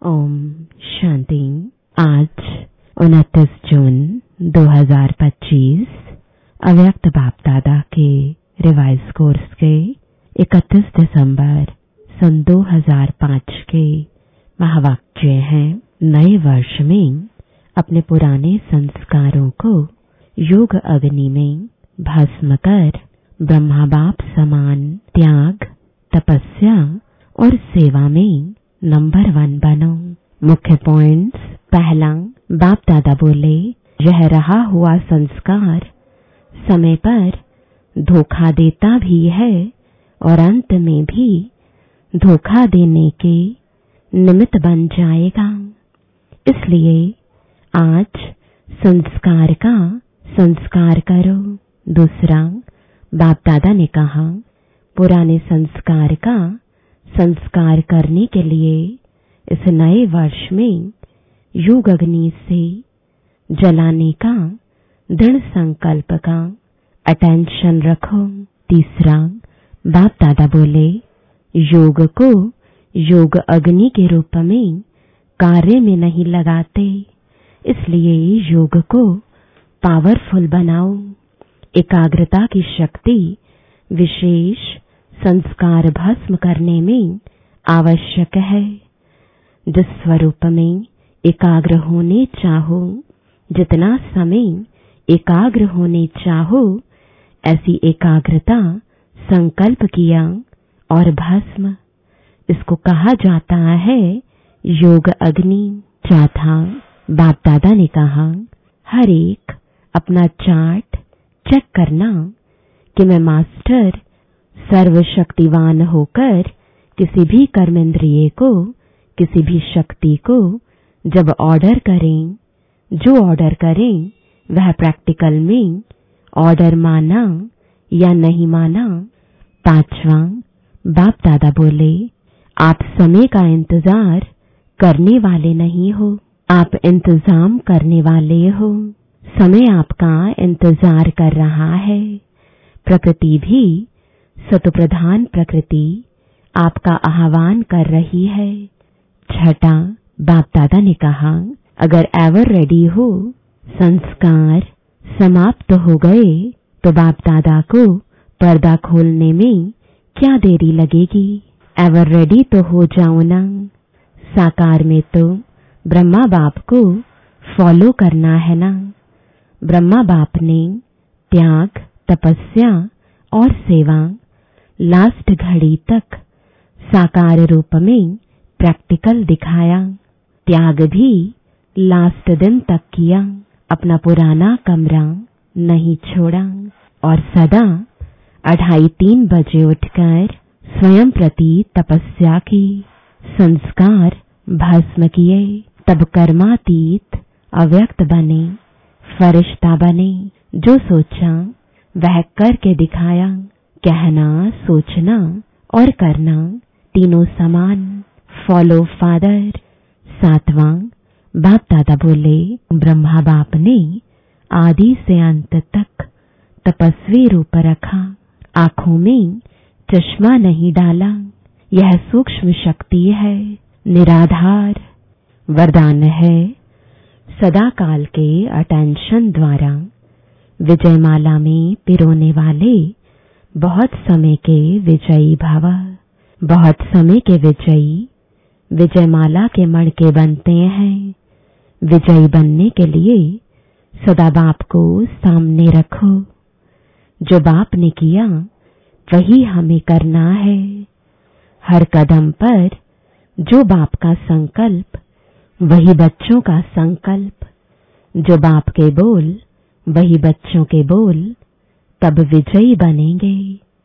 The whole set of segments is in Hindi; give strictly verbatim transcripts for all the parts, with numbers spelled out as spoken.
ओम शांति। आज उनतीस जून दो हज़ार पच्चीस अव्यक्त बाप दादा के रिवाइज कोर्स के इकतीस दिसंबर सन दो हज़ार पाँच के महावाक्य हैं। नए वर्ष में अपने पुराने संस्कारों को योग अग्नि में भस्म कर ब्रह्मा बाप समान त्याग, तपस्या और सेवा में नंबर वन बनो। मुख्य पॉइंट्स। पहला, बाप दादा बोले, यह रहा हुआ संस्कार समय पर धोखा देता भी है और अंत में भी धोखा देने के निमित्त बन जाएगा। इसलिए आज संस्कार का संस्कार करो। दूसरा, बाप दादा ने कहा, पुराने संस्कार का संस्कार करने के लिए इस नए वर्ष में योग अग्नि से जलाने का दृढ़ संकल्प का अटेंशन रखो। तीसरा, बाप दादा बोले, योग को योग अग्नि के रूप में कार्य में नहीं लगाते, इसलिए योग को पावरफुल बनाओ। एकाग्रता की शक्ति विशेष संस्कार भस्म करने में आवश्यक है। जिस स्वरूप में एकाग्र होने चाहो, जितना समय एकाग्र होने चाहो, ऐसी एकाग्रता संकल्प किया और भस्म, इसको कहा जाता है योग अग्नि। चौथा, बाप दादा ने कहा, हर एक अपना चार्ट चेक करना कि मैं मास्टर सर्वशक्तिवान होकर किसी भी कर्मेंद्रिय को, किसी भी शक्ति को जब ऑर्डर करें, जो ऑर्डर करें वह प्रैक्टिकल में ऑर्डर माना या नहीं माना। पांचवा, बाप दादा बोले, आप समय का इंतजार करने वाले नहीं हो, आप इंतजाम करने वाले हो। समय आपका इंतजार कर रहा है। प्रकृति भी सतोप्रधान प्रकृति आपका आह्वान कर रही है। छठा, बाप दादा ने कहा, अगर एवर रेडी हो, संस्कार समाप्त हो गए तो बाप दादा को पर्दा खोलने में क्या देरी लगेगी। एवर रेडी तो हो जाओ ना। साकार में तो ब्रह्मा बाप को फॉलो करना है ना। ब्रह्मा बाप ने त्याग, तपस्या और सेवा लास्ट घड़ी तक साकार रूप में प्रैक्टिकल दिखाया। त्याग भी लास्ट दिन तक किया, अपना पुराना कमरा नहीं छोड़ा और सदा अढ़ाई तीन बजे उठकर स्वयं प्रति तपस्या की, संस्कार भस्म किए, तब कर्मातीत अव्यक्त बने, फरिश्ता बने। जो सोचा वह करके दिखाया। कहना, सोचना और करना तीनों समान। Follow father. सातवां, बाप दादा बोले, ब्रह्मा बाप ने आदि से अंत तक तपस्वी रूप रखा, आंखों में चश्मा नहीं डाला। यह सूक्ष्म शक्ति है, निराधार वरदान है। सदा काल के अटेंशन द्वारा विजयमाला में पिरोने वाले बहुत समय के विजयी भव। बहुत समय के विजयी विजयमाला के मणके बनते हैं। विजयी बनने के लिए सदा बाप को सामने रखो। जो बाप ने किया वही हमें करना है। हर कदम पर जो बाप का संकल्प वही बच्चों का संकल्प, जो बाप के बोल वही बच्चों के बोल, तब विजयी बनेंगे।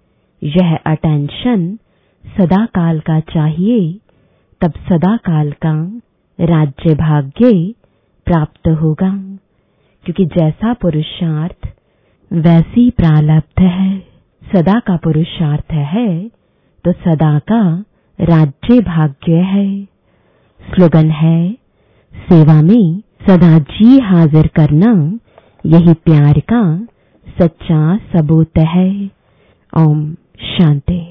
यह अटेंशन सदा काल का चाहिए, तब सदा काल का राज्य भाग्य प्राप्त होगा। क्योंकि जैसा पुरुषार्थ वैसी प्रारब्ध है। सदा का पुरुषार्थ है तो सदा का राज्य भाग्य है। स्लोगन है, सेवा में सदा जी हाजिर करना, यही प्यार का सच्चा सबूत है। ओम शांति।